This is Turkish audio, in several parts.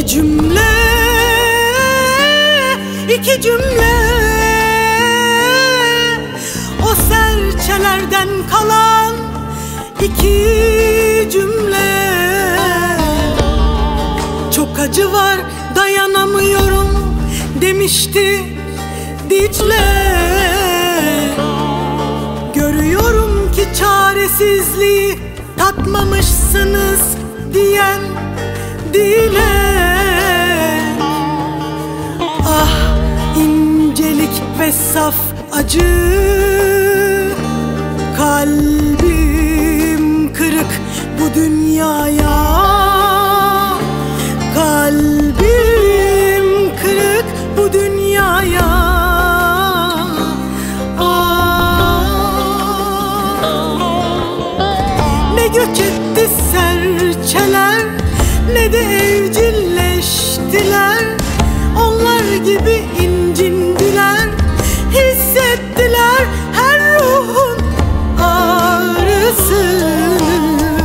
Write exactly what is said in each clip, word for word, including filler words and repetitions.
İki cümle, iki cümle, o serçelerden kalan iki cümle. Çok acı var, dayanamıyorum demişti Dicle. Görüyorum ki çaresizliği tatmamışsınız diyen dile. Ah incelik ve saf acı, kalbim kırık bu dünyaya. Kalbim kırık bu dünyaya. Ah. Ne göç etti serçeler, ne de evcilleştiler. Onlar gibi incindiler, hissettiler her ruhun ağrısını.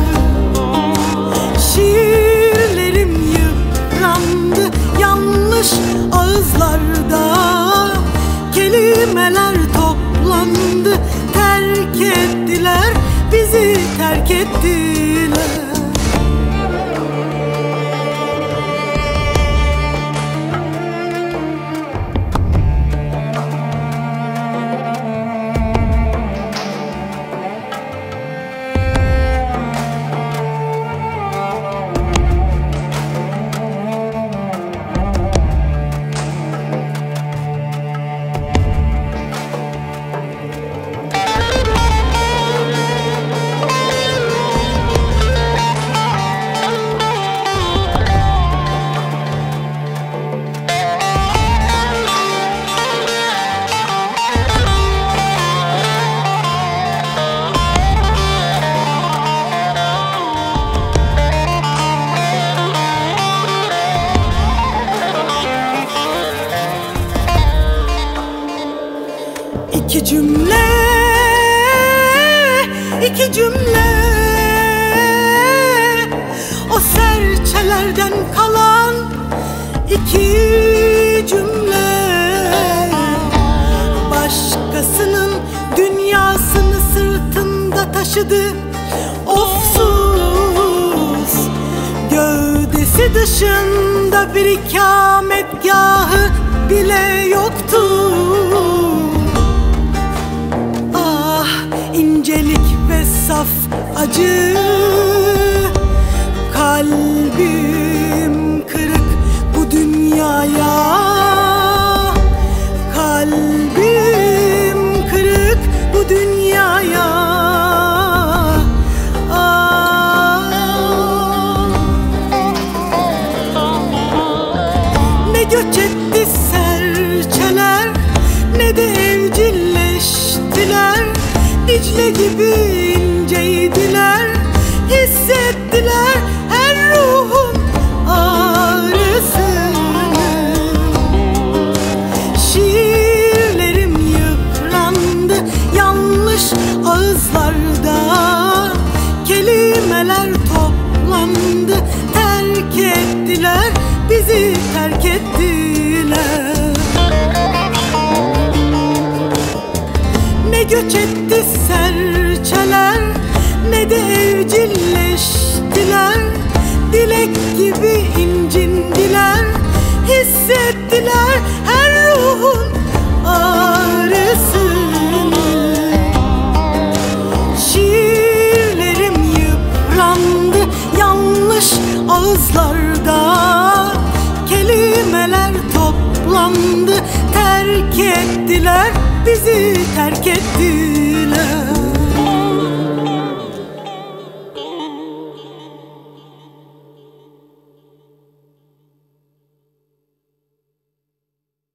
Şiirlerim yıprandı yanlış ağızlarda, kelimeler toplandı, terk ettiler, bizi terk ettiler. İki cümle, iki cümle, o serçelerden kalan iki cümle. Başkasının dünyasını sırtında taşıdı, ofsuz. Gövdesi dışında bir ikametgahı bile yoktu. İncelik ve saf acı, kalbim kırık bu dünyaya. Kalbim kırık bu dünyaya. Ah. Ne göç etti serçeler, ne de evcilleştiler. Dicle gibi inceydiler, hissettiler her ruhun ağrısını. Şiirlerim yıprandı yanlış ağızlarda, kelimeler toplandı, terk ettiler, bizi terk ettiler. Ne göç etti serçeler, ne de evcilleştiler. Dilek gibi incindiler, hissettiler her ruhun ağrısını. Şiirlerim yıprandı yanlış ağızlarda, kelimeler toplandı, terk ettiler, bizi terk ettiler.